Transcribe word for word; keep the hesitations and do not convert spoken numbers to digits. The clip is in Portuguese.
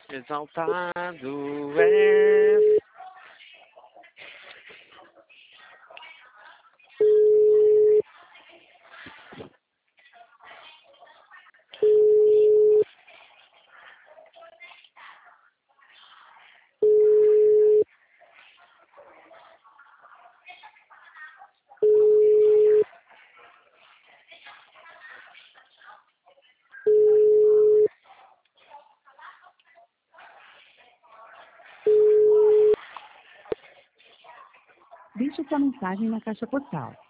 Exaltado és. Deixe sua mensagem na caixa postal.